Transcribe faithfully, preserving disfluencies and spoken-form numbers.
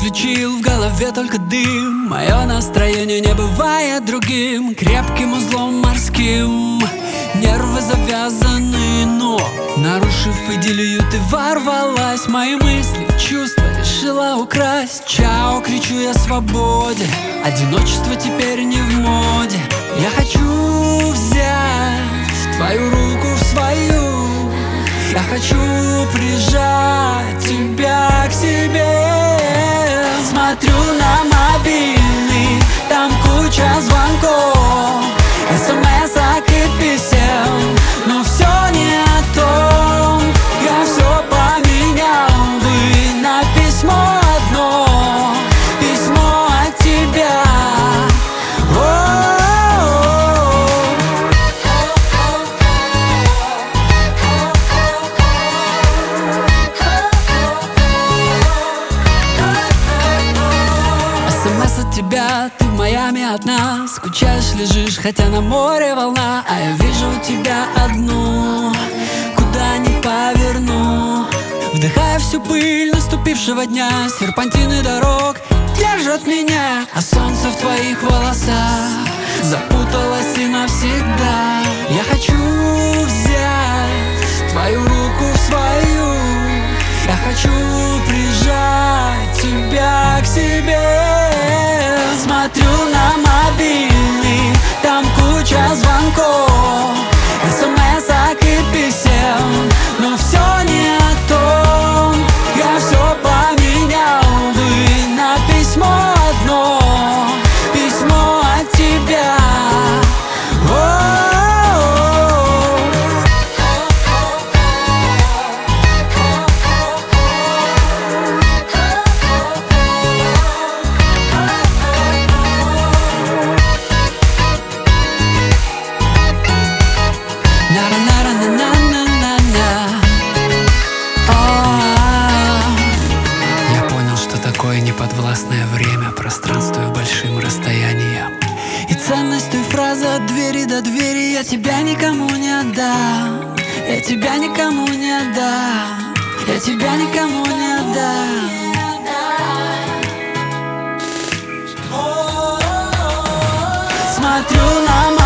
включил, в голове только дым. Мое настроение не бывает другим, крепким узлом морским. Нервы завязаны, но нарушив идиллию, ты ворвалась. Мои мысли, чувства решила украсть. Чао, кричу я свободе, одиночество теперь не в моде. Я хочу взять твою руку в свою, я хочу прижать тебя к себе. Смотрю на мобильный, там куча звонков, смс-ок и писем, но все не о том. Я все поменял бы на письмо одно, письмо от тебя. СМС от тебя, ты в Майами одна. Скучаешь, лежишь, хотя на море волна. А я вижу тебя одну, куда ни поверну. Вдыхая всю пыль наступившего дня, серпантины дорог держат меня, а солнце в твоих волосах запуталось и навсегда. Я хочу взять твою руку в свою, я хочу прижать тебя к себе. Смотрю на мобильный, там куча звонков, смс-ок и писем, но все не о том. Я все поменял бы на письмо одно, письмо от тебя. Неподвластное время, пространствую большим расстоянием. И ценность той фразы от двери до двери: я тебя никому не отдам, я тебя никому не отдам, я тебя никому не отдам. Смотрю на